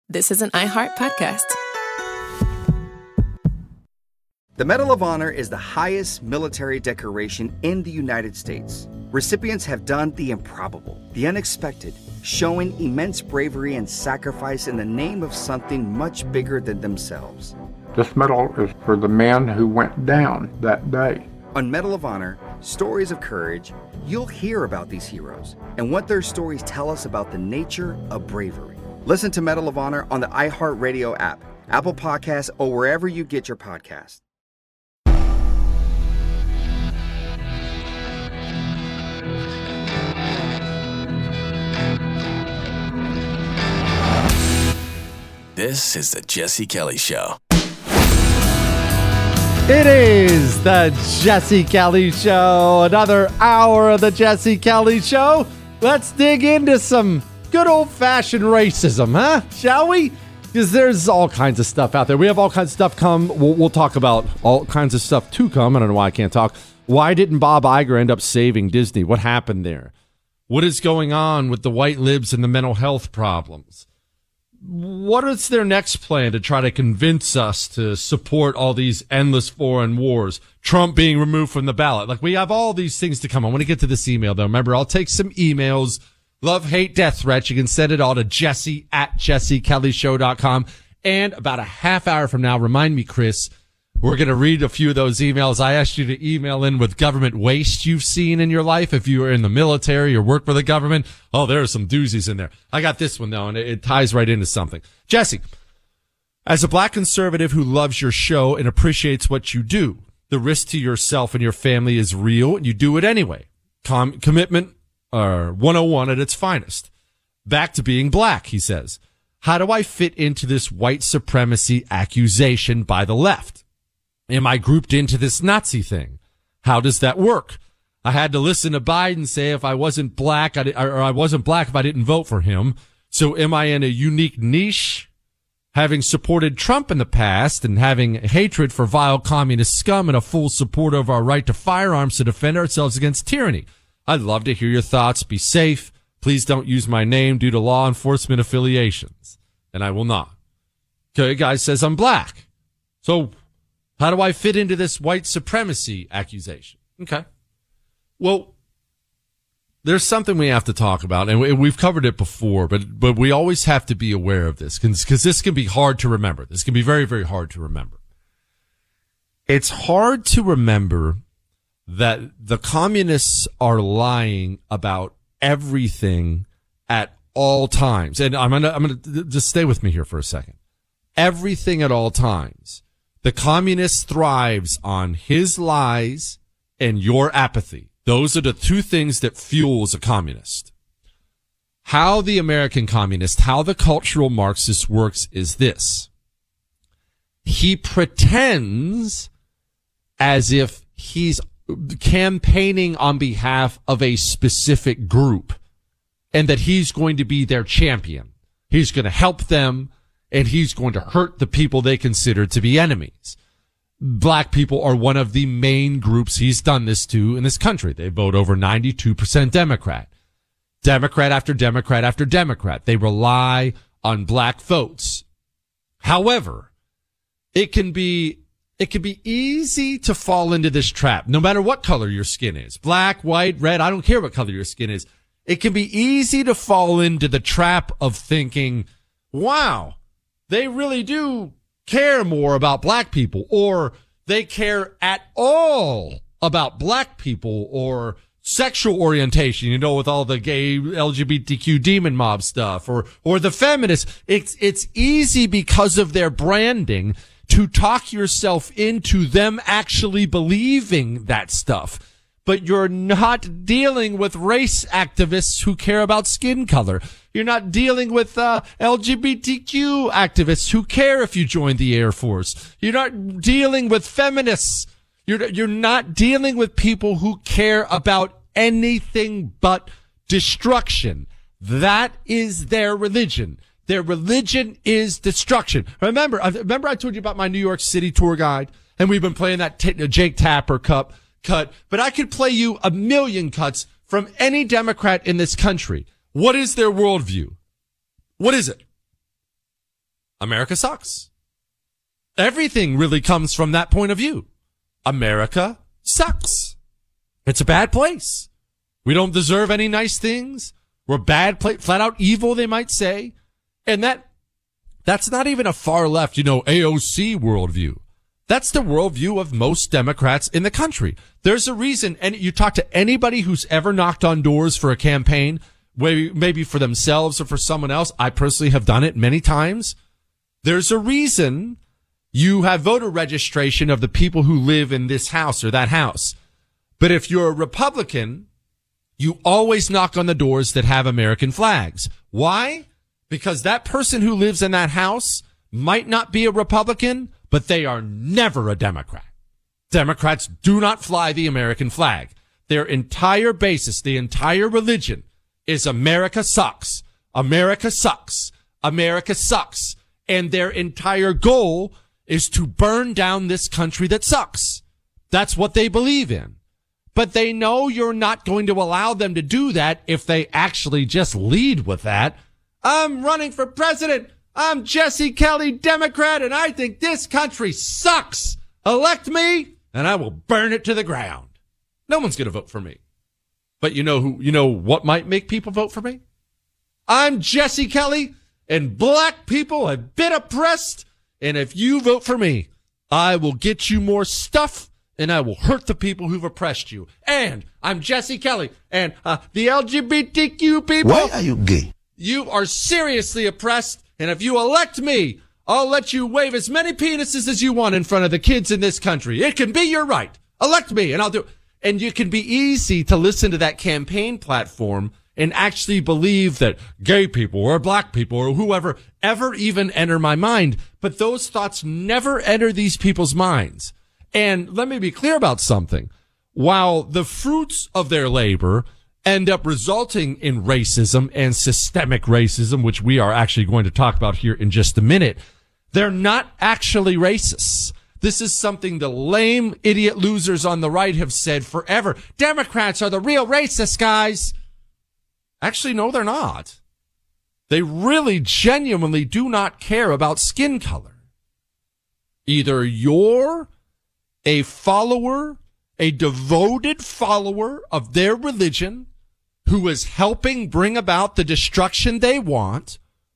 this is an iHeart podcast. The Medal of Honor is the highest military decoration in the United States. Recipients have done the improbable, the unexpected, showing immense bravery and sacrifice in the name of something much bigger than themselves. This medal is for the man who went down that day. On Medal of Honor, Stories of Courage, you'll hear about these heroes and what their stories tell us about the nature of bravery. Listen to Medal of Honor on the iHeartRadio app, Apple Podcasts, or wherever you get your podcasts. This is the Jesse Kelly Show. It is the Jesse Kelly Show. Another hour of the Jesse Kelly Show. Let's dig into some good old-fashioned racism, huh? Shall we? Because there's all kinds of stuff out there. We have all kinds of stuff come. We'll talk about all kinds of stuff to come. I don't know why I can't talk. Why didn't Bob Iger end up saving Disney? What happened there? What is going on with the white libs and the mental health problems? What is their next plan to try to convince us to support all these endless foreign wars? Trump being removed from the ballot. Like, we have all these things to come. I want to get to this email, though. Remember, I'll take some emails. Love, hate, death threats. You can send it all to jesse@jessekellyshow.com. And about a half hour from now, remind me, Chris, we're going to read a few of those emails. I asked you to email in with government waste you've seen in your life. If you were in the military or work for the government, oh, there are some doozies in there. I got this one, though, and it ties right into something. Jesse, as a black conservative who loves your show and appreciates what you do, the risk to yourself and your family is real, and you do it anyway. Commitment 101 at its finest. Back to being black, he says. How do I fit into this white supremacy accusation by the left? Am I grouped into this Nazi thing? How does that work? I had to listen to Biden say if I wasn't black, I wasn't black if I didn't vote for him. So am I in a unique niche? Having supported Trump in the past and having hatred for vile communist scum and a full support of our right to firearms to defend ourselves against tyranny. I'd love to hear your thoughts. Be safe. Please don't use my name due to law enforcement affiliations. And I will not. Okay, guy says I'm black. So how do I fit into this white supremacy accusation? Okay. Well, there's something we have to talk about, and we've covered it before, but we always have to be aware of this because this can be hard to remember. This can be very, very hard to remember. It's hard to remember that the communists are lying about everything at all times. And I'm gonna just stay with me here for a second. Everything at all times. The communist thrives on his lies and your apathy. Those are the two things that fuels a communist. How the American communist, how the cultural Marxist works is this. He pretends as if he's campaigning on behalf of a specific group and that he's going to be their champion. He's going to help them. And he's going to hurt the people they consider to be enemies. Black people are one of the main groups he's done this to in this country. They vote over 92% Democrat. Democrat after Democrat after Democrat. They rely on black votes. However, it can be easy to fall into this trap, no matter what color your skin is. Black, white, red, I don't care what color your skin is. It can be easy to fall into the trap of thinking, wow, they really do care more about black people, or they care at all about black people or sexual orientation, you know, with all the gay LGBTQ demon mob stuff, or the feminists. It's easy because of their branding to talk yourself into them actually believing that stuff. But you're not dealing with race activists who care about skin color. You're not dealing with LGBTQ activists who care if you join the Air Force. You're not dealing with feminists. You're not dealing with people who care about anything but destruction. That is their religion. Their religion is destruction. Remember I told you about my New York City tour guide, and we've been playing that Jake Tapper cut, but I could play you a million cuts from any Democrat in this country. What is their worldview? What is it? America sucks. Everything really comes from that point of view. America sucks. It's a bad place. We don't deserve any nice things. We're bad, flat out evil, they might say. And that's not even a far left, AOC worldview. That's the worldview of most Democrats in the country. There's a reason, and you talk to anybody who's ever knocked on doors for a campaign, maybe for themselves or for someone else. I personally have done it many times. There's a reason you have voter registration of the people who live in this house or that house. But if you're a Republican, you always knock on the doors that have American flags. Why? Because that person who lives in that house might not be a Republican, but they are never a Democrat. Democrats do not fly the American flag. Their entire basis, the entire religion is America sucks. America sucks. America sucks. And their entire goal is to burn down this country that sucks. That's what they believe in. But they know you're not going to allow them to do that if they actually just lead with that. I'm running for president. I'm Jesse Kelly, Democrat, and I think this country sucks. Elect me, and I will burn it to the ground. No one's going to vote for me. But you know what might make people vote for me? I'm Jesse Kelly, and black people have been oppressed. And if you vote for me, I will get you more stuff, and I will hurt the people who've oppressed you. And I'm Jesse Kelly, and the LGBTQ people. Why are you gay? You are seriously oppressed, and if you elect me, I'll let you wave as many penises as you want in front of the kids in this country. It can be your right. Elect me, and I'll do it. And you can be easy to listen to that campaign platform and actually believe that gay people or black people or whoever ever even enter my mind. But those thoughts never enter these people's minds. And let me be clear about something. While the fruits of their labor end up resulting in racism and systemic racism, which we are actually going to talk about here in just a minute, they're not actually racists. This is something the lame idiot losers on the right have said forever. Democrats are the real racists, guys. Actually, no, they're not. They really genuinely do not care about skin color. Either you're a follower, a devoted follower of their religion who is helping bring about the destruction they want,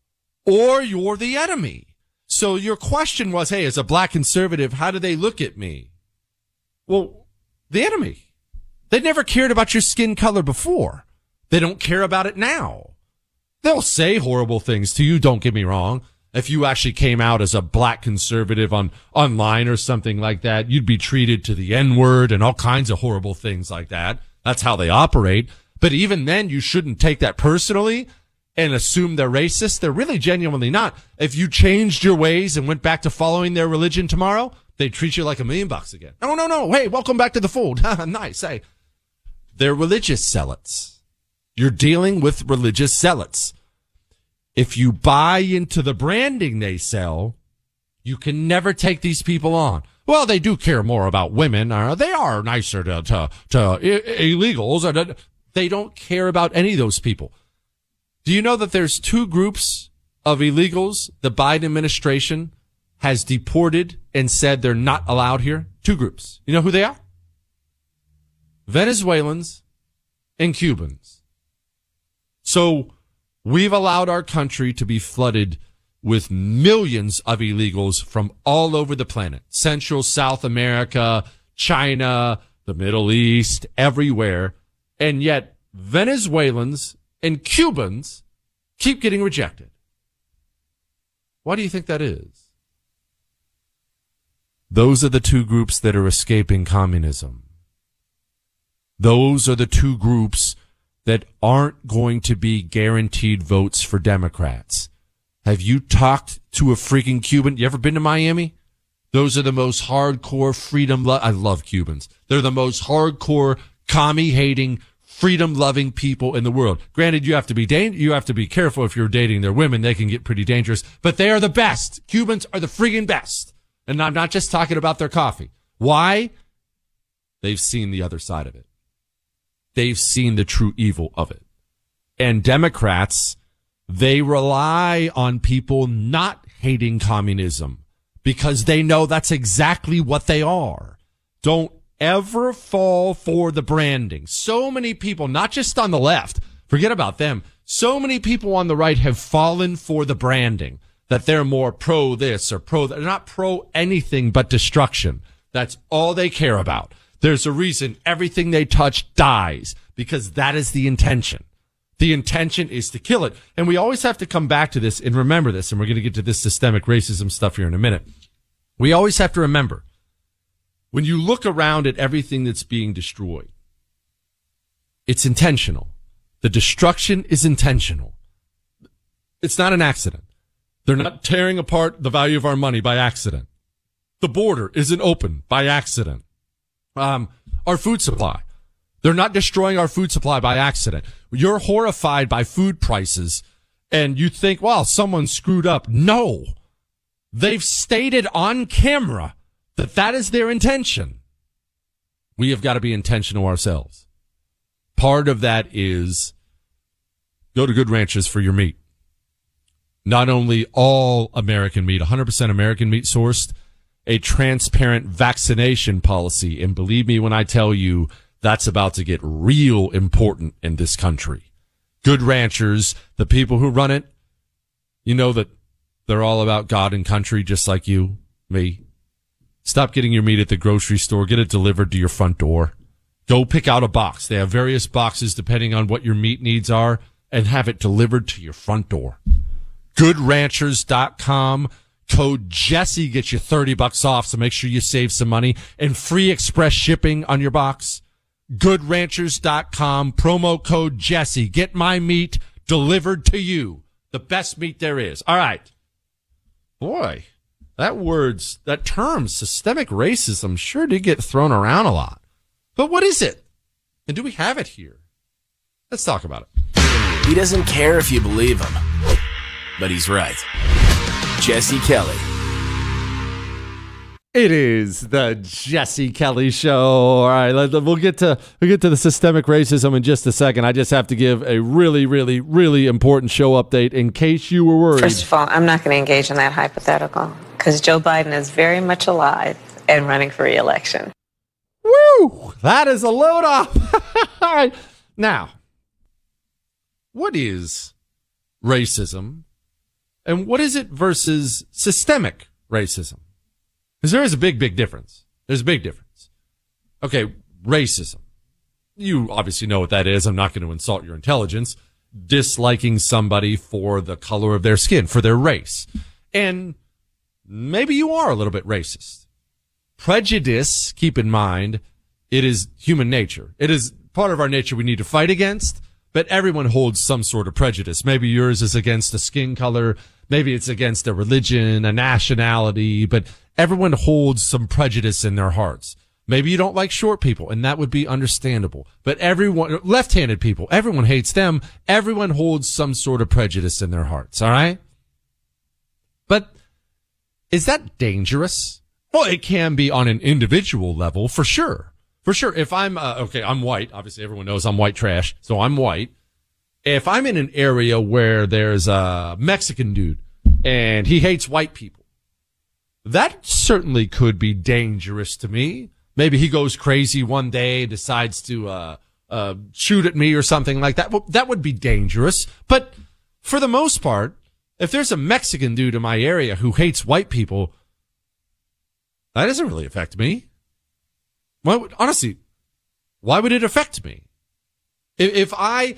or you're the enemy. So your question was, hey, as a black conservative, how do they look at me? Well, the enemy. They never cared about your skin color before. They don't care about it now. They'll say horrible things to you, don't get me wrong. If you actually came out as a black conservative online or something like that, you'd be treated to the N-word and all kinds of horrible things like that. That's how they operate. But even then, you shouldn't take that personally and assume they're racist. They're really genuinely not. If you changed your ways and went back to following their religion tomorrow, they'd treat you like $1 million again. No. Hey, welcome back to the fold. Nice. Hey, they're religious zealots. You're dealing with religious zealots. If you buy into the branding they sell, you can never take these people on. Well, they do care more about women. They are nicer to illegals. They don't care about any of those people. Do you know that there's 2 groups of illegals the Biden administration has deported and said they're not allowed here? 2 groups. You know who they are? Venezuelans and Cubans. So we've allowed our country to be flooded with millions of illegals from all over the planet. Central, South America, China, the Middle East, everywhere. And yet Venezuelans and Cubans keep getting rejected. Why do you think that is? Those are the 2 groups that are escaping communism. Those are the 2 groups that aren't going to be guaranteed votes for Democrats. Have you talked to a freaking Cuban? You ever been to Miami? Those are the most hardcore I love Cubans. They're the most hardcore commie-hating, freedom-loving people in the world. Granted, you have to be careful if you're dating their women. They can get pretty dangerous, but they are the best. Cubans are the friggin' best. And I'm not just talking about their coffee. Why? They've seen the other side of it. They've seen the true evil of it. And Democrats, they rely on people not hating communism because they know that's exactly what they are. Don't ever fall for the branding. So many people, not just on the left, forget about them. So many people on the right have fallen for the branding that they're more pro this or pro that. They're not pro anything but destruction. That's all they care about. There's a reason everything they touch dies, because that is the intention. The intention is to kill it. And we always have to come back to this and remember this, and we're going to get to this systemic racism stuff here in a minute. We always have to remember, when you look around at everything that's being destroyed, it's intentional. The destruction is intentional. It's not an accident. They're not tearing apart the value of our money by accident. The border isn't open by accident. Our food supply. They're not destroying our food supply by accident. You're horrified by food prices and you think, well, someone screwed up. No. They've stated on camera that that is their intention. We have got to be intentional ourselves. Part of that is go to Good Ranchers for your meat. Not only all American meat, 100% American meat sourced, a transparent vaccination policy. And believe me when I tell you, that's about to get real important in this country. Good Ranchers, the people who run it, you know that they're all about God and country, just like you, me. Stop getting your meat at the grocery store. Get it delivered to your front door. Go pick out a box. They have various boxes depending on what your meat needs are, and have it delivered to your front door. GoodRanchers.com. Code Jesse gets you $30 off, so make sure you save some money, and free express shipping on your box. GoodRanchers.com. Promo code Jesse. Get my meat delivered to you. The best meat there is. All right. Boy, that term, systemic racism, sure did get thrown around a lot. But what is it? And do we have it here? Let's talk about it. He doesn't care if you believe him, but he's right. Jesse Kelly. It is the Jesse Kelly Show. All right, we'll get to the systemic racism in just a second. I just have to give a really, really, really important show update in case you were worried. First of all, I'm not going to engage in that hypothetical because Joe Biden is very much alive and running for re-election. Woo! That is a load off. All right. Now, what is racism? And what is it versus systemic racism? Because there is a big, big difference. There's a big difference. Okay, racism. You obviously know what that is. I'm not going to insult your intelligence. Disliking somebody for the color of their skin, for their race. And maybe you are a little bit racist. Prejudice, keep in mind, it is human nature. It is part of our nature we need to fight against, but everyone holds some sort of prejudice. Maybe yours is against a skin color. Maybe it's against a religion, a nationality, but everyone holds some prejudice in their hearts. Maybe you don't like short people, and that would be understandable. But everyone, left-handed people, everyone hates them. Everyone holds some sort of prejudice in their hearts, all right? But is that dangerous? Well, it can be on an individual level, for sure. For sure. If I'm, I'm white. Obviously, everyone knows I'm white trash, so I'm white. If I'm in an area where there's a Mexican dude and he hates white people, that certainly could be dangerous to me. Maybe he goes crazy one day, decides to shoot at me or something like that. Well, that would be dangerous. But for the most part, if there's a Mexican dude in my area who hates white people, that doesn't really affect me. Honestly, why would it affect me? If I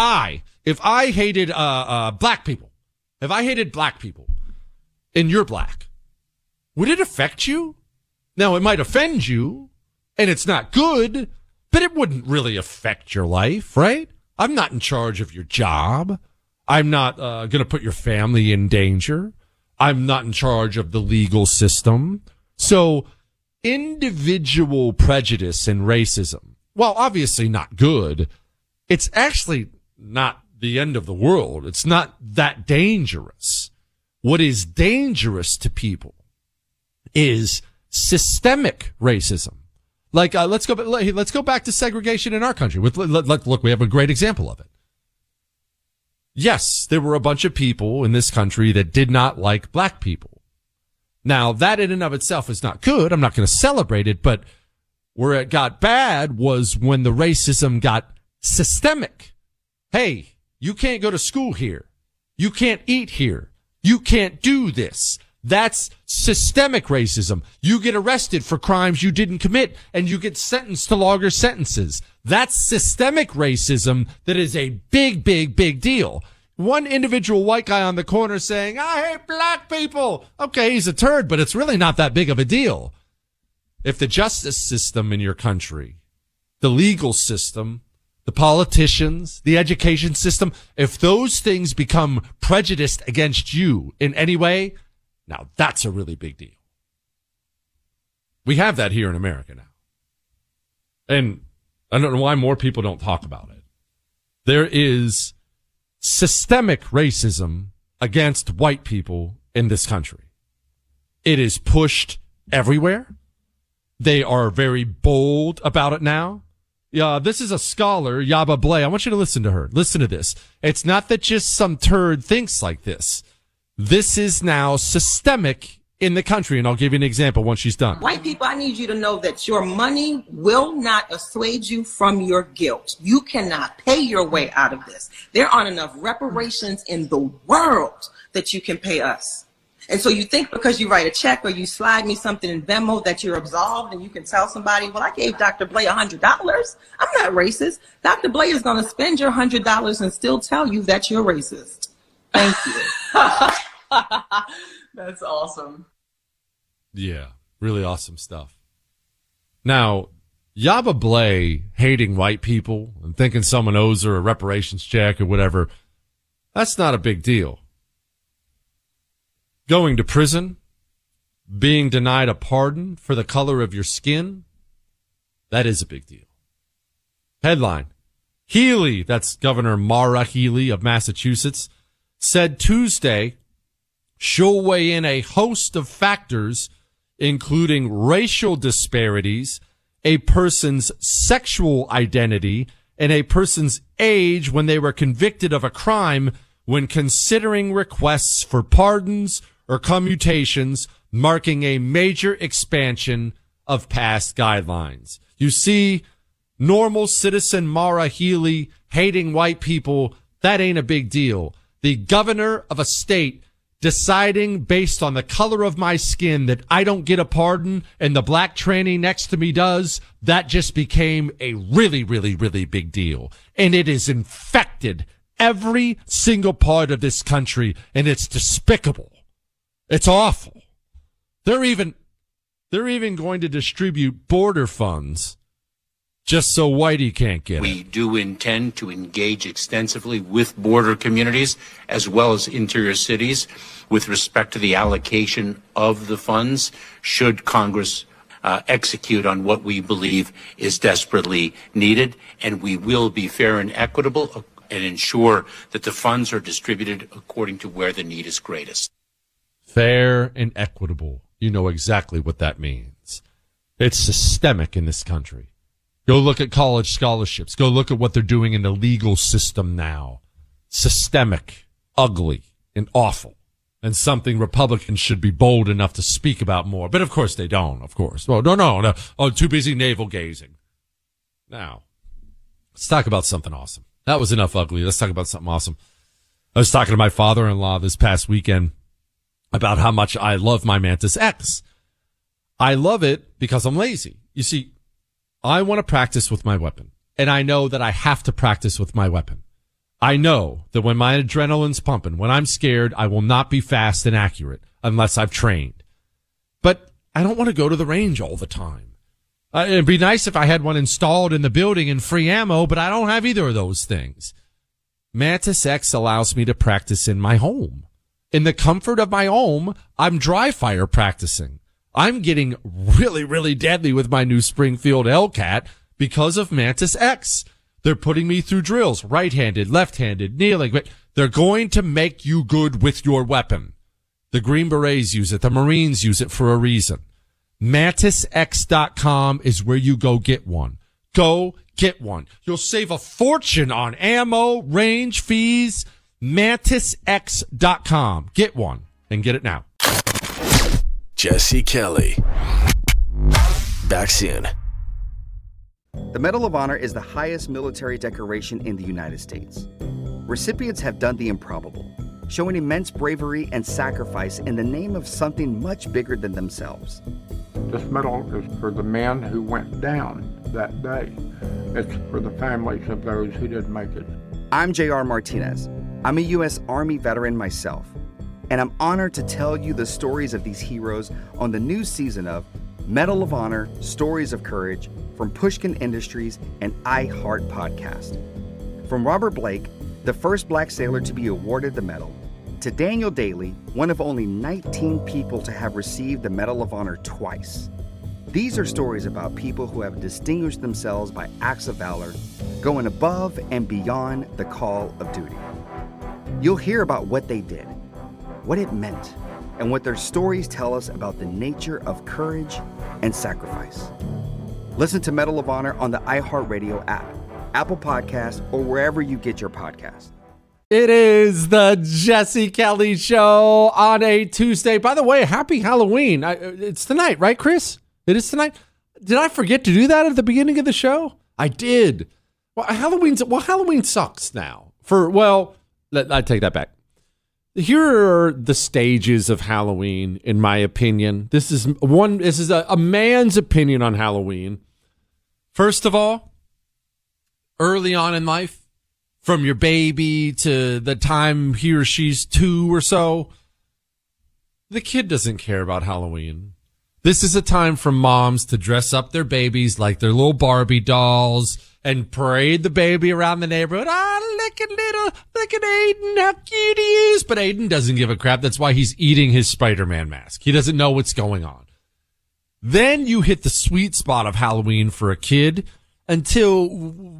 hated black people, if I hated black people and you're black, would it affect you? Now, it might offend you, and it's not good, but it wouldn't really affect your life, right? I'm not in charge of your job. I'm not going to put your family in danger. I'm not in charge of the legal system. So individual prejudice and racism, while obviously not good, it's actually not the end of the world. It's not that dangerous. What is dangerous to people is systemic racism. Like, let's go back to segregation in our country. Look, we have a great example of it. yes, there were a bunch of people in this country that did not like black people. Now, that in and of itself is not good. I'm not going to celebrate it, but where it got bad was when the racism got systemic. Hey, you can't go to school here. You can't eat here. You can't do this. That's systemic racism. You get arrested for crimes you didn't commit and you get sentenced to longer sentences. That's systemic racism that is a big, big, big deal. One individual white guy on the corner saying, I hate black people. Okay, he's a turd, but it's really not that big of a deal. If the justice system in your country, the legal system, the politicians, the education system, if those things become prejudiced against you in any way, now that's a really big deal. We have that here in America now. And I don't know why more people don't talk about it. There is systemic racism against white people in this country. It is pushed everywhere. They are very bold about it now. Yeah, this is a scholar, Yaba Blay. I want you to listen to her. Listen to this. It's not that just some turd thinks like this. This is now systemic in the country, and I'll give you an example once she's done. White people, I need you to know that your money will not assuage you from your guilt. You cannot pay your way out of this. There aren't enough reparations in the world that you can pay us. And so you think because you write a check or you slide me something in Venmo that you're absolved and you can tell somebody, well, I gave Dr. Blay $100. I'm not racist. Dr. Blay is going to spend your $100 and still tell you that you're racist. Thank you. That's awesome. Yeah, really awesome stuff. Now, Yaba Blay hating white people and thinking someone owes her a reparations check or whatever, that's not a big deal. Going to prison, being denied a pardon for the color of your skin, that is a big deal. Headline, Healy, that's Governor Maura Healey of Massachusetts, said Tuesday she'll weigh in a host of factors, including racial disparities, a person's sexual identity, and a person's age when they were convicted of a crime when considering requests for pardons or commutations, marking a major expansion of past guidelines. You see, normal citizen Maura Healey hating white people, that ain't a big deal. The governor of a state deciding based on the color of my skin that I don't get a pardon and the black tranny next to me does, that just became a really, really, really big deal. And it is infected every single part of this country, and it's despicable. It's awful. They're even going to distribute border funds just so Whitey can't get it. We do intend to engage extensively with border communities as well as interior cities with respect to the allocation of the funds should Congress execute on what we believe is desperately needed. And we will be fair and equitable and ensure that the funds are distributed according to where the need is greatest. Fair and equitable. You know exactly what that means. It's systemic in this country. Go look at college scholarships. Go look at what they're doing in the legal system now. Systemic, ugly, and awful. And something Republicans should be bold enough to speak about more. But of course they don't, of course. Well, no. Oh, too busy navel gazing. Now, let's talk about something awesome. That was enough ugly. Let's talk about something awesome. I was talking to my father-in-law this past weekend about how much I love my Mantis X. I love it because I'm lazy. You see, I want to practice with my weapon, and I know that I have to practice with my weapon. I know that when my adrenaline's pumping, when I'm scared, I will not be fast and accurate unless I've trained. But I don't want to go to the range all the time. It'd be nice if I had one installed in the building and free ammo, but I don't have either of those things. Mantis X allows me to practice in my home. In the comfort of my home, I'm dry fire practicing. I'm getting really, really deadly with my new Springfield Hellcat because of Mantis X. They're putting me through drills, right-handed, left-handed, kneeling. But they're going to make you good with your weapon. The Green Berets use it. The Marines use it for a reason. MantisX.com is where you go get one. Go get one. You'll save a fortune on ammo, range, fees. MantisX.com. Get one and get it now. Jesse Kelly. Back soon. The Medal of Honor is the highest military decoration in the United States. Recipients have done the improbable, showing immense bravery and sacrifice in the name of something much bigger than themselves. This medal is for the man who went down that day. It's for the families of those who didn't make it. I'm J.R. Martinez. I'm a U.S. Army veteran myself, and I'm honored to tell you the stories of these heroes on the new season of Medal of Honor, Stories of Courage from Pushkin Industries and iHeart Podcast. From Robert Blake, the first black sailor to be awarded the medal, to Daniel Daly, one of only 19 people to have received the Medal of Honor twice. These are stories about people who have distinguished themselves by acts of valor, going above and beyond the call of duty. You'll hear about what they did, what it meant, and what their stories tell us about the nature of courage and sacrifice. Listen to Medal of Honor on the iHeartRadio app, Apple Podcasts, or wherever you get your podcasts. It is the Jesse Kelly Show on a Tuesday. By the way, happy Halloween. It's tonight, right, Chris? It is tonight. Did I forget to do that at the beginning of the show? I did. Well, Halloween sucks now. I take that back. Here are the stages of Halloween, in my opinion. This is a man's opinion on Halloween. First of all, early on in life, from your baby to the time he or she's 2 or so, the kid doesn't care about Halloween. This is a time for moms to dress up their babies like their little Barbie dolls and parade the baby around the neighborhood. Look at Aiden, how cute he is. But Aiden doesn't give a crap. That's why he's eating his Spider-Man mask. He doesn't know what's going on. Then you hit the sweet spot of Halloween for a kid until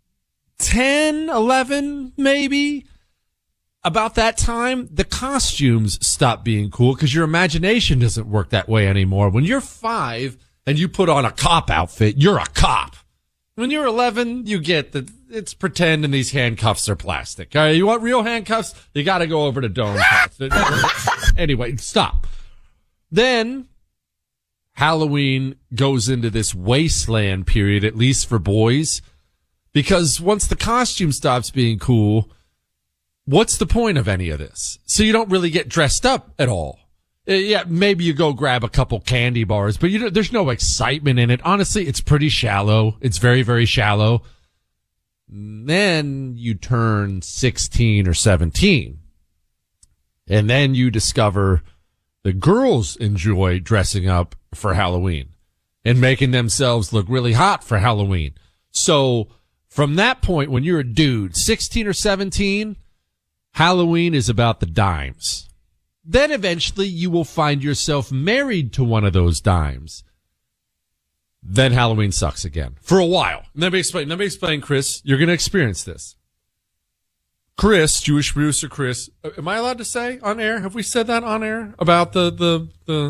10, 11, maybe. About that time, the costumes stop being cool because your imagination doesn't work that way anymore. When you're 5 and you put on a cop outfit, you're a cop. When you're 11, you get that it's pretend and these handcuffs are plastic. All right, you want real handcuffs? You got to go over to Dome Cuffs. Anyway, stop. Then Halloween goes into this wasteland period, at least for boys, because once the costume stops being cool, what's the point of any of this? So you don't really get dressed up at all. Yeah, maybe you go grab a couple candy bars, but there's no excitement in it. Honestly, it's pretty shallow. It's very, very shallow. Then you turn 16 or 17. And then you discover the girls enjoy dressing up for Halloween and making themselves look really hot for Halloween. So from that point, when you're a dude, 16 or 17, Halloween is about the dimes. Then eventually you will find yourself married to one of those dimes. Then Halloween sucks again. For a while. Let me explain, Chris. You're going to experience this. Chris, Jewish producer Chris, am I allowed to say on air? Have we said that on air? About the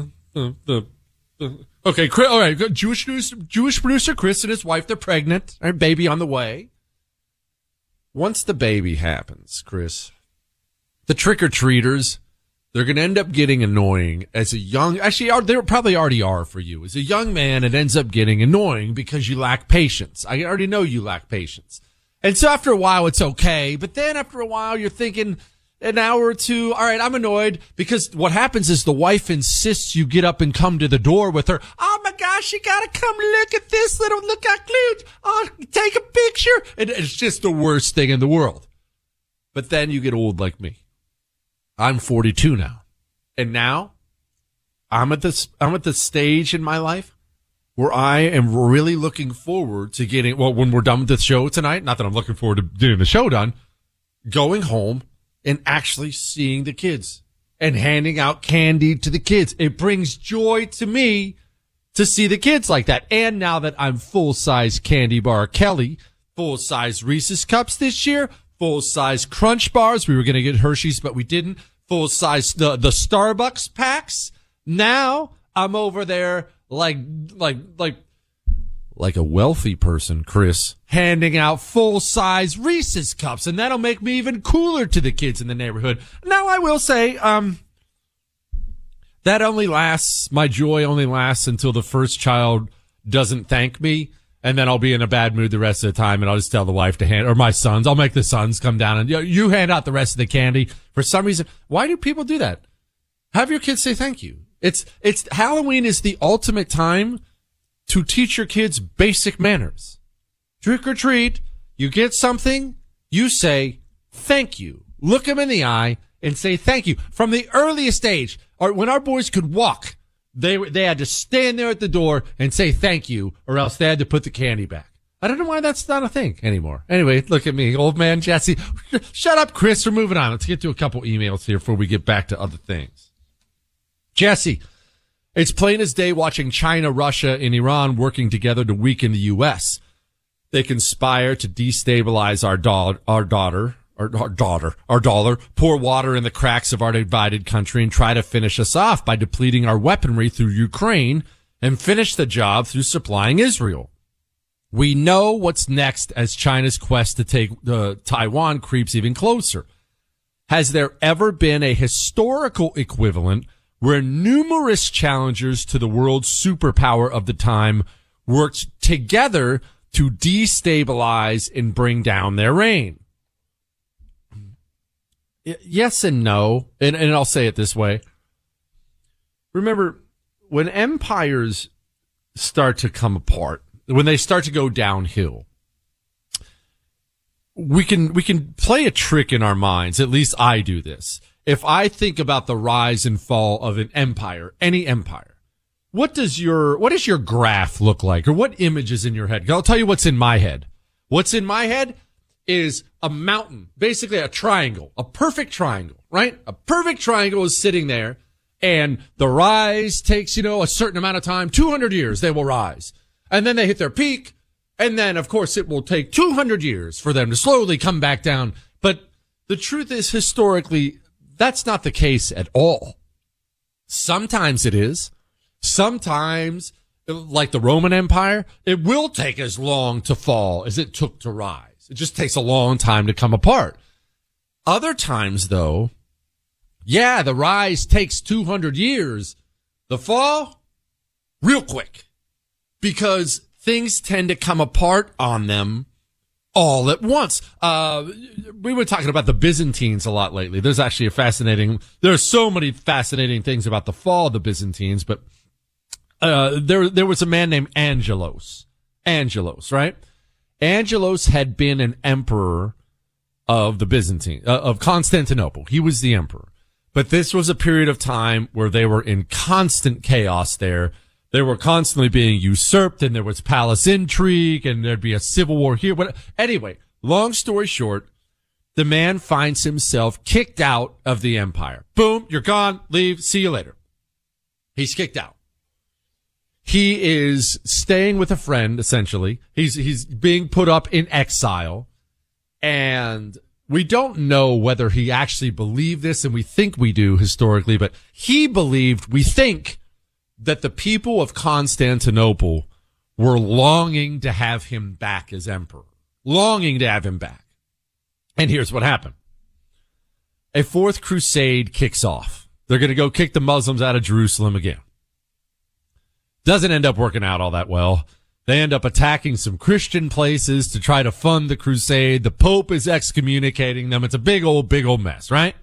okay, Chris, all right, Jewish producer Chris and his wife, they're pregnant. Our baby on the way. Once the baby happens, Chris, the trick-or-treaters, they're going to end up getting annoying as a young, actually, they probably already are for you. As a young man, it ends up getting annoying because you lack patience. I already know you lack patience. And so after a while, it's okay. But then after a while, you're thinking an hour or two, all right, I'm annoyed because what happens is the wife insists you get up and come to the door with her. Oh my gosh, you got to come look at this little, look how cute. Oh, take a picture. And it's just the worst thing in the world. But then you get old like me. I'm 42 now. And now I'm at the stage in my life where I am really looking forward to getting, well, when we're done with the show tonight, not that I'm looking forward to getting the show done, going home and actually seeing the kids and handing out candy to the kids. It brings joy to me to see the kids like that. And now that I'm full-size candy bar Kelly, full-size Reese's Cups this year, full-size Crunch Bars. We were going to get Hershey's, but we didn't. Full-size the Starbucks packs. Now I'm over there like like a wealthy person, Chris, handing out full-size Reese's cups, and that'll make me even cooler to the kids in the neighborhood. Now, I will say, my joy only lasts until the first child doesn't thank me, and then I'll be in a bad mood the rest of the time, and I'll just tell the wife to hand, or my sons, I'll make the sons come down and you hand out the rest of the candy. For some reason, why do people do that? Have your kids say thank you. It's Halloween is the ultimate time to teach your kids basic manners. Trick or treat, you get something, you say thank you. Look them in the eye and say thank you. From the earliest age, or when our boys could walk, they had to stand there at the door and say thank you, or else they had to put the candy back. I don't know why that's not a thing anymore. Anyway, look at me, old man Jesse. Shut up, Chris. We're moving on. Let's get to a couple emails here before we get back to other things. Jesse, it's plain as day watching China, Russia, and Iran working together to weaken the U.S. They conspire to destabilize our dollar, pour water in the cracks of our divided country, and try to finish us off by depleting our weaponry through Ukraine and finish the job through supplying Israel. We know what's next as China's quest to take Taiwan creeps even closer. Has there ever been a historical equivalent where numerous challengers to the world superpower of the time worked together to destabilize and bring down their reign? Yes and no, and I'll say it this way. Remember, when empires start to come apart, when they start to go downhill, we can play a trick in our minds. At least I do this. If I think about the rise and fall of an empire, any empire, what does your graph look like, or what image is in your head? I'll tell you what's in my head. What's in my head is a mountain, basically a triangle, a perfect triangle, right? A perfect triangle is sitting there, and the rise takes, a certain amount of time, 200 years, they will rise. And then they hit their peak, and then, of course, it will take 200 years for them to slowly come back down. But the truth is, historically, that's not the case at all. Sometimes it is. Sometimes, like the Roman Empire, it will take as long to fall as it took to rise. It just takes a long time to come apart. Other times, though, yeah, the rise takes 200 years. The fall, real quick. Because things tend to come apart on them all at once. We were talking about the Byzantines a lot lately. There are so many fascinating things about the fall of the Byzantines, but there was a man named Angelos. Angelos, right? Angelos had been an emperor of the of Constantinople. He was the emperor. But this was a period of time where they were in constant chaos there. They were constantly being usurped, and there was palace intrigue, and there'd be a civil war here. But anyway, long story short, the man finds himself kicked out of the empire. Boom, you're gone, leave, see you later. He's kicked out. He is staying with a friend, essentially. He's being put up in exile, and we don't know whether he actually believed this, and we think we do historically, but we think, that the people of Constantinople were longing to have him back as emperor. Longing to have him back. And here's what happened. A fourth crusade kicks off. They're going to go kick the Muslims out of Jerusalem again. Doesn't end up working out all that well. They end up attacking some Christian places to try to fund the crusade. The Pope is excommunicating them. It's a big old mess, right?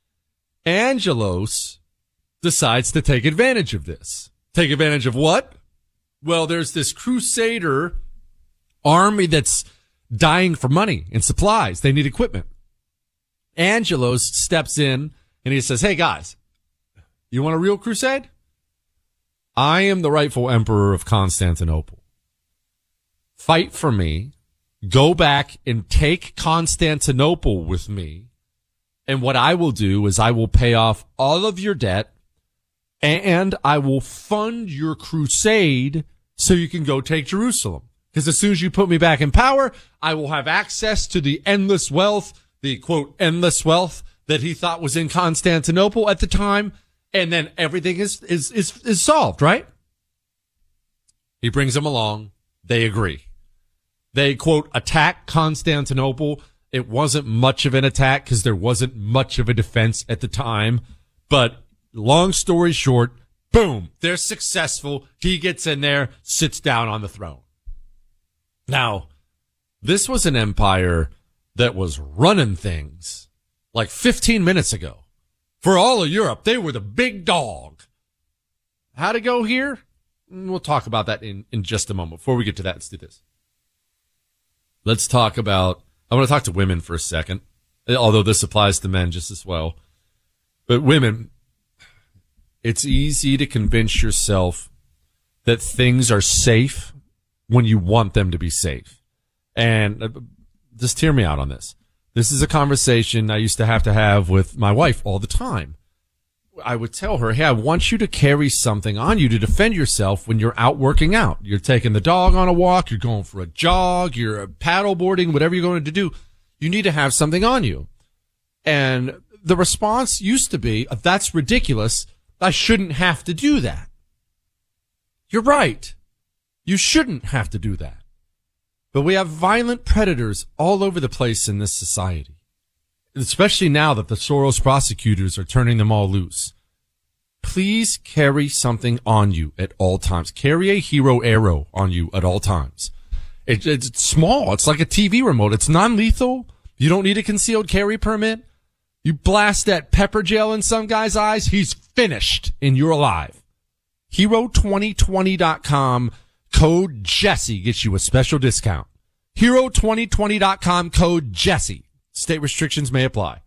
Angelos decides to take advantage of this. Take advantage of what? Well, there's this crusader army that's dying for money and supplies. They need equipment. Angelos steps in and he says, hey guys, you want a real crusade? I am the rightful emperor of Constantinople. Fight for me. Go back and take Constantinople with me. And what I will do is I will pay off all of your debt, and I will fund your crusade so you can go take Jerusalem. Because as soon as you put me back in power, I will have access to the endless wealth, the quote, endless wealth that he thought was in Constantinople at the time. And then everything is solved, right? He brings him along. They agree. They, quote, attack Constantinople. It wasn't much of an attack because there wasn't much of a defense at the time. But long story short, boom, they're successful. He gets in there, sits down on the throne. Now, this was an empire that was running things like 15 minutes ago. For all of Europe, they were the big dog. How'd it go here? We'll talk about that in just a moment. Before we get to that, let's do this. Let's talk about, I want to talk to women for a second, although this applies to men just as well. But women, it's easy to convince yourself that things are safe when you want them to be safe. And just hear me out on this. This is a conversation I used to have with my wife all the time. I would tell her, hey, I want you to carry something on you to defend yourself when you're out working out. You're taking the dog on a walk, you're going for a jog, you're paddleboarding, whatever you're going to do. You need to have something on you. And the response used to be, that's ridiculous. I shouldn't have to do that. You're right. You shouldn't have to do that. But we have violent predators all over the place in this society, especially now that the Soros prosecutors are turning them all loose. Please carry something on you at all times. Carry a hero arrow on you at all times. It's small. It's like a TV remote. It's non-lethal. You don't need a concealed carry permit. You blast that pepper gel in some guy's eyes, he's finished and you're alive. Hero2020.com. Code Jesse gets you a special discount. Hero2020.com, code Jesse. State restrictions may apply.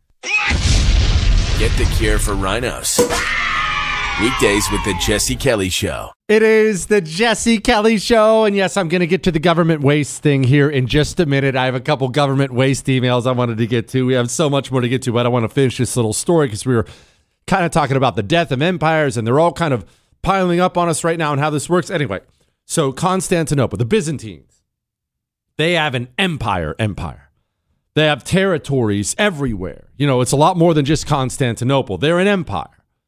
Get the cure for rhinos. Weekdays with the Jesse Kelly Show. It is the Jesse Kelly Show. And yes, I'm going to get to the government waste thing here in just a minute. I have a couple government waste emails I wanted to get to. We have so much more to get to, but I want to finish this little story because we were kind of talking about the death of empires and they're all kind of piling up on us right now and how this works. Anyway, so Constantinople, the Byzantines, they have an empire. They have territories everywhere. You know, it's a lot more than just Constantinople. They're an empire.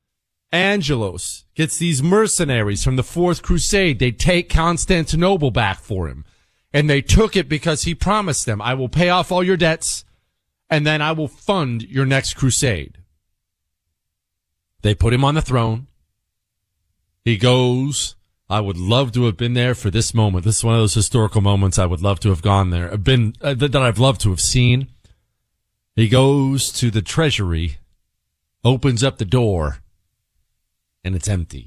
Angelos gets these mercenaries from the Fourth Crusade. They take Constantinople back for him. And they took it because he promised them, I will pay off all your debts, and then I will fund your next crusade. They put him on the throne. He goes, I would love to have been there for this moment. This is one of those historical moments I would love to have gone there, that I've loved to have seen. He goes to the treasury, opens up the door, and it's empty.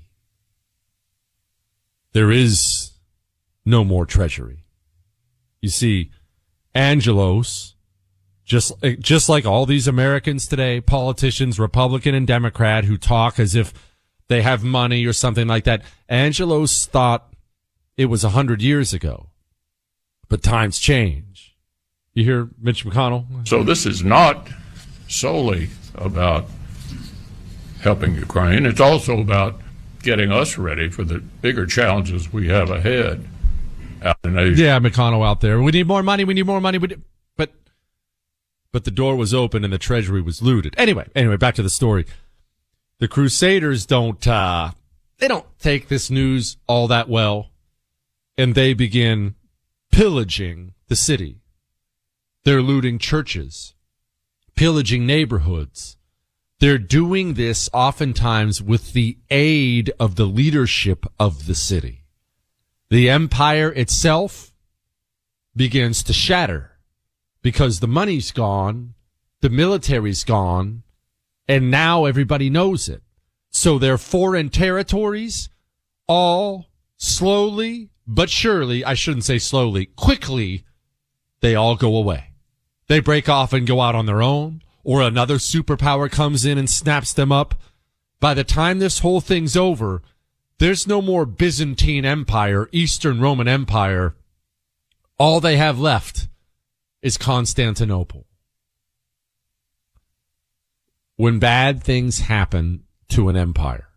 There is no more treasury. You see, Angelos, just like all these Americans today, politicians, Republican and Democrat, who talk as if they have money or something like that, Angelos thought it was 100 years ago. But times change. You hear Mitch McConnell? So this is not solely about helping Ukraine. It's also about getting us ready for the bigger challenges we have ahead out in Asia. Yeah, McConnell out there. We need more money. But the door was open and the treasury was looted. Anyway, back to the story. The Crusaders don't take this news all that well, and they begin pillaging the city. They're looting churches, pillaging neighborhoods. They're doing this oftentimes with the aid of the leadership of the city. The empire itself begins to shatter because the money's gone, the military's gone, and now everybody knows it. So their foreign territories all slowly but surely, I shouldn't say slowly, quickly, they all go away. They break off and go out on their own, or another superpower comes in and snaps them up. By the time this whole thing's over, there's no more Byzantine Empire, Eastern Roman Empire. All they have left is Constantinople. When bad things happen to an empire,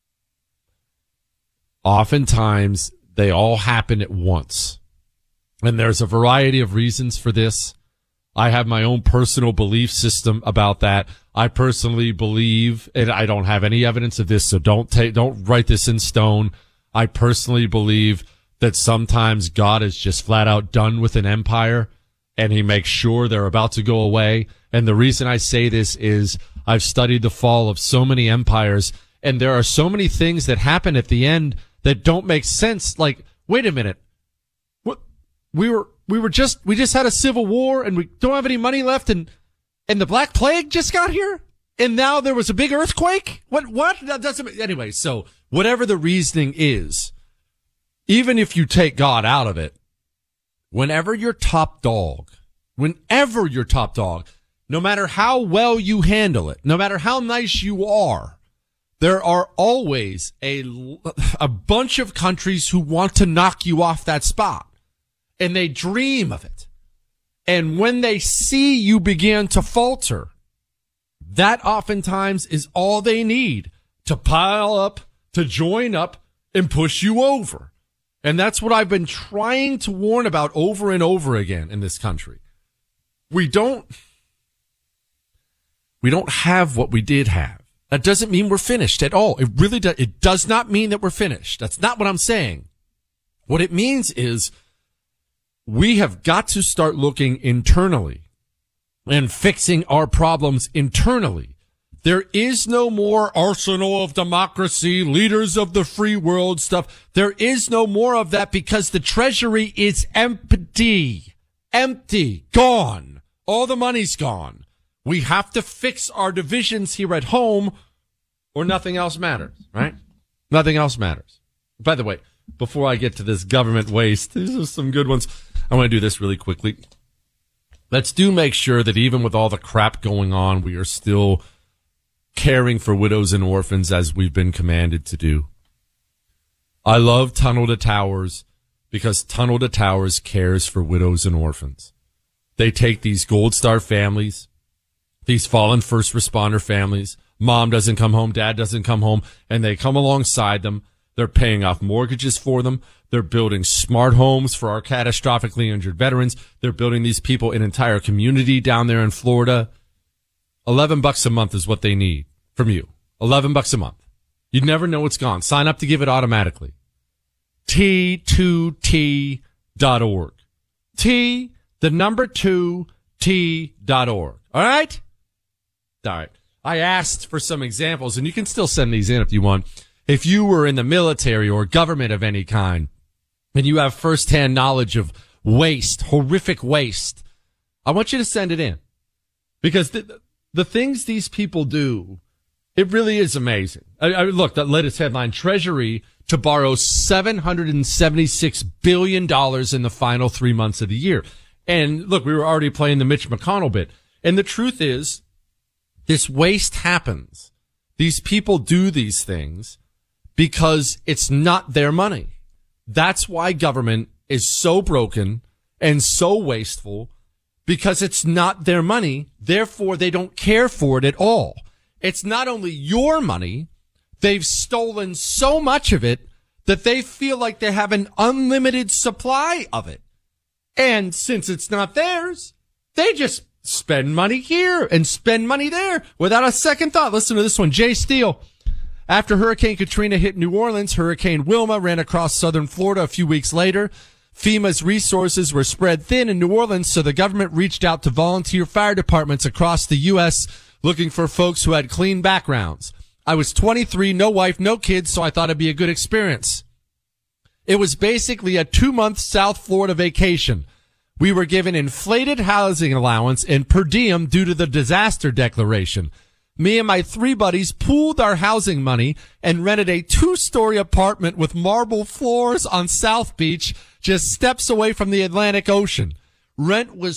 oftentimes they all happen at once. And there's a variety of reasons for this. I have my own personal belief system about that. I personally believe, and I don't have any evidence of this, so don't write this in stone. I personally believe that sometimes God is just flat out done with an empire and he makes sure they're about to go away. And the reason I say this is I've studied the fall of so many empires, and there are so many things that happen at the end that don't make sense. Like, wait a minute. What? We just had a civil war and we don't have any money left, and the Black Plague just got here, and now there was a big earthquake? What? That doesn't, anyway, so whatever the reasoning is, even if you take God out of it, whenever you're top dog, no matter how well you handle it, no matter how nice you are, there are always a bunch of countries who want to knock you off that spot. And they dream of it. And when they see you begin to falter, that oftentimes is all they need to pile up, to join up, and push you over. And that's what I've been trying to warn about over and over again in this country. We don't have what we did have. That doesn't mean we're finished at all. It really does. It does not mean that we're finished. That's not what I'm saying. What it means is we have got to start looking internally and fixing our problems internally. There is no more arsenal of democracy, leaders of the free world stuff. There is no more of that because the treasury is empty, gone. All the money's gone. We have to fix our divisions here at home or nothing else matters, right? Nothing else matters. By the way, before I get to this government waste, these are some good ones. I want to do this really quickly. Let's make sure that even with all the crap going on, we are still caring for widows and orphans as we've been commanded to do. I love Tunnel to Towers because Tunnel to Towers cares for widows and orphans. They take these Gold Star families, these fallen first responder families, mom doesn't come home, dad doesn't come home, and they come alongside them. They're paying off mortgages for them. They're building smart homes for our catastrophically injured veterans. They're building these people an entire community down there in Florida. $11 a month is what they need from you. $11 a month. You'd never know it's gone. Sign up to give it automatically. T2T.org. T2T.org. All right? All right. I asked for some examples, and you can still send these in if you want. If you were in the military or government of any kind, and you have firsthand knowledge of waste, horrific waste, I want you to send it in. Because the things these people do, it really is amazing. Look, that latest headline, Treasury to borrow $776 billion in the final 3 months of the year. And look, we were already playing the Mitch McConnell bit. And the truth is, this waste happens. These people do these things because it's not their money. That's why government is so broken and so wasteful, because it's not their money. Therefore, they don't care for it at all. It's not only your money. They've stolen so much of it that they feel like they have an unlimited supply of it. And since it's not theirs, they just spend money here and spend money there without a second thought. Listen to this one. Jay Steele. After Hurricane Katrina hit New Orleans, Hurricane Wilma ran across southern Florida a few weeks later. FEMA's resources were spread thin in New Orleans, so the government reached out to volunteer fire departments across the U.S. looking for folks who had clean backgrounds. I was 23, no wife, no kids, so I thought it'd be a good experience. It was basically a 2-month South Florida vacation. We were given inflated housing allowance and per diem due to the disaster declaration. Me and my 3 buddies pooled our housing money and rented a 2-story apartment with marble floors on South Beach, just steps away from the Atlantic Ocean. Rent was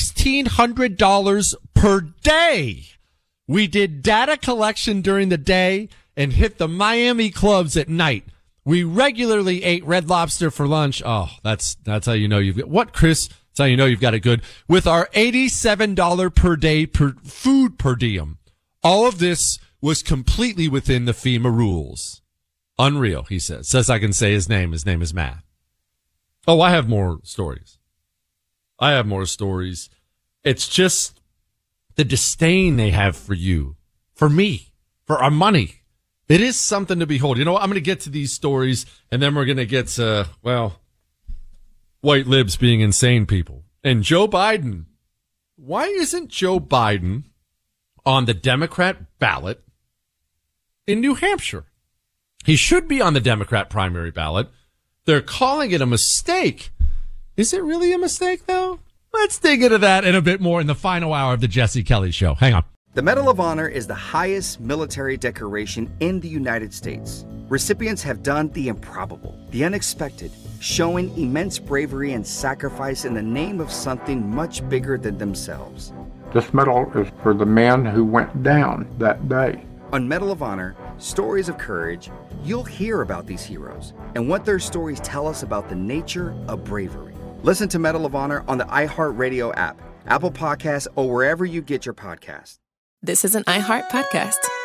$1,600 per day. We did data collection during the day and hit the Miami clubs at night. We regularly ate Red Lobster for lunch. Oh, that's how you know you've got what, Chris? That's how you know you've got it good. With our $87 per day per food per diem. All of this was completely within the FEMA rules. Unreal, he says. Says I can say his name. His name is Matt. Oh, I have more stories. It's just the disdain they have for you, for me, for our money. It is something to behold. You know what? I'm going to get to these stories, and then we're going to get to, well, white libs being insane people. And Joe Biden, why isn't Joe Biden on the Democrat ballot in New Hampshire? He should be on the Democrat primary ballot. They're calling it a mistake. Is it really a mistake, though? Let's dig into that and a bit more in the final hour of the Jesse Kelly Show. Hang on. The Medal of Honor is the highest military decoration in the United States. Recipients have done the improbable, the unexpected, showing immense bravery and sacrifice in the name of something much bigger than themselves. This medal is for the man who went down that day. On Medal of Honor, Stories of Courage, you'll hear about these heroes and what their stories tell us about the nature of bravery. Listen to Medal of Honor on the iHeartRadio app, Apple Podcasts, or wherever you get your podcasts. This is an iHeart podcast.